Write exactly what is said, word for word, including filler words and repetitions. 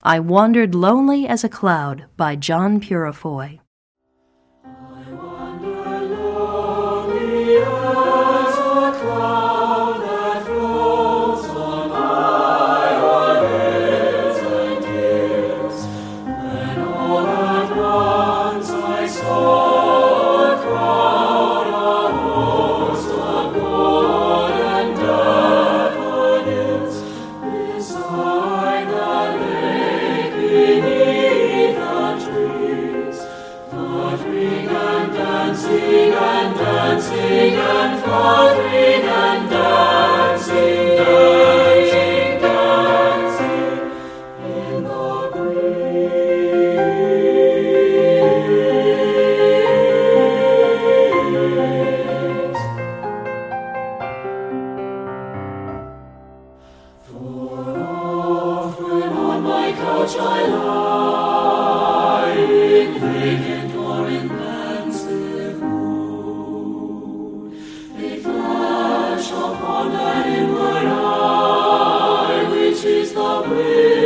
I Wandered Lonely as a Cloud by John Purifoy. I wander lonely as a cloud that floats on high o'er hills and hills, when all at once I saw a crowd, a host of golden daffodils beside the lake beneath the trees, fluttering and dancing and dancing and fluttering and dancing, dancing, dancing in the breeze. For often on my couch I lie, in vacant or in pensive mood. They flash upon that inward eye, which is the bliss